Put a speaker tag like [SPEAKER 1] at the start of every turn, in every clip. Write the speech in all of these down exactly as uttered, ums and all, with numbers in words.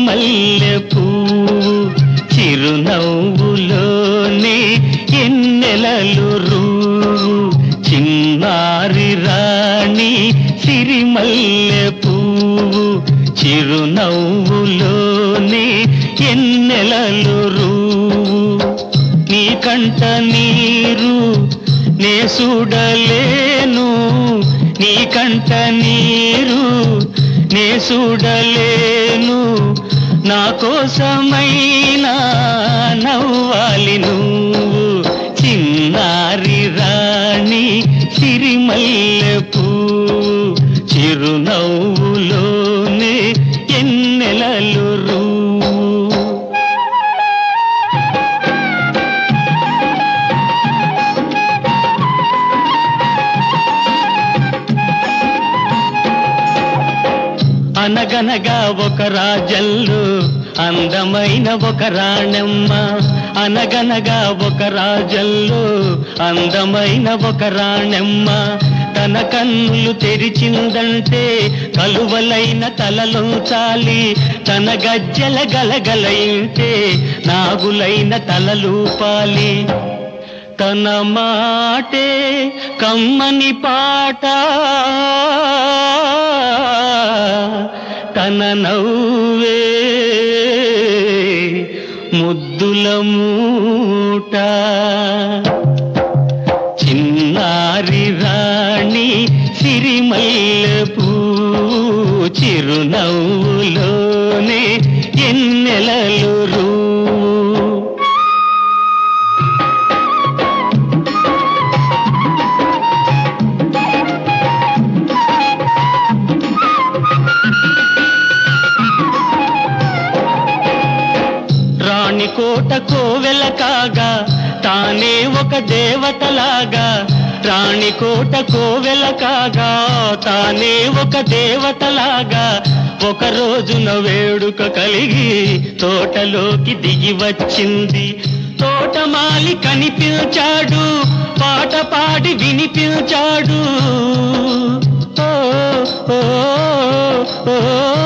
[SPEAKER 1] సిరిమల్లె పువ్వు చిరునవ్వులోనే ఎన్నెలలు రూవు చిన్నారి రాణి సిరిమల్లె పువ్వు చిరునవ్వులోనే ఎన్నెలలు రూవు నీ కంట నీరు నే చూడలేను నీ కంట నీరు నే చూడలేను నా కోసమైనా నవ్వాలి నువ్వు చిన్నారి రాణి సిరిమల్లె పువ్వు చిరునవ్వులోనే ఎన్నెలలు రూవు అనగనగా ఒక రాజల్లు అందమైన ఒక రాణమ్మ అనగనగా ఒక రాజల్లు అందమైన ఒక రాణమ్మ తన కన్నులు తెరిచిందంటే కలువలైన తలలుంచాలి తన గజ్జల గలగలయింటే నాగులైన తలలూపాలి తన మాటే కమ్మని పాట తన నవ్వే ముద్దుల మూట చిన్నారి రాణి సిరిమల్లె పువ్వు చిరునవ్వులోనే ఎన్నెలలు రూవు కోట కోవెల కాగా తానే ఒక దేవతలాగా రాణి కోట కోవెల కాగా తానే ఒక దేవతలాగా ఒక రోజున వేడుక కలిగి తోటలోకి దిగి వచ్చింది తోటమాలి కనిపించాడు పాట పాడి వినిపించాడు ఓ ఓ ఓ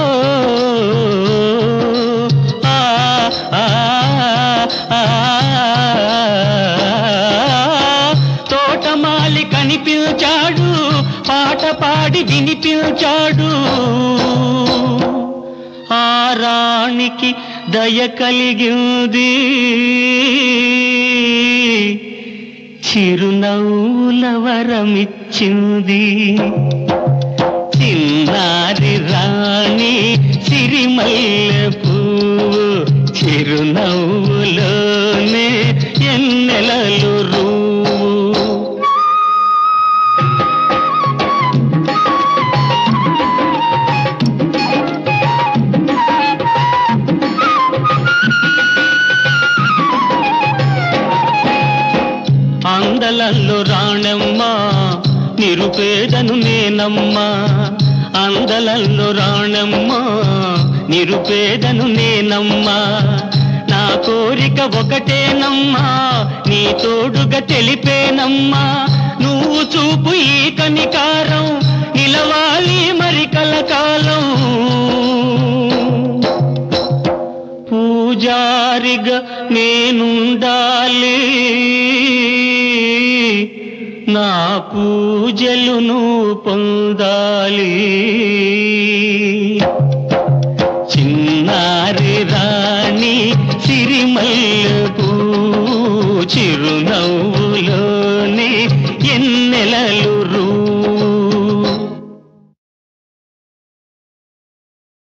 [SPEAKER 1] తోటమాలి కనిపించాడు పాట పాడి వినిపించాడు ఆ రాణికి దయ కలిగింది చిరునవ్వుల వరమిచ్చింది చిన్నారి రాణి సిరిమల్లె పువ్వు చిరునవ్వులోనే ఎన్నెలలు రూవు అందలల్లో రాణమ్మ నిరుపేదను నేనమ్మా అందలల్లో రాణమ్మ నిరుపేదను నేనమ్మా నా కోరిక ఒకటేనమ్మా నీ తోడుగా తెలిపేనమ్మా నువ్వు చూపు ఈ కనికారం నిలవాలి మరి కలకాలం పూజారిగా నేనుండాలి నా పూజలు నువ్వు పొందాలి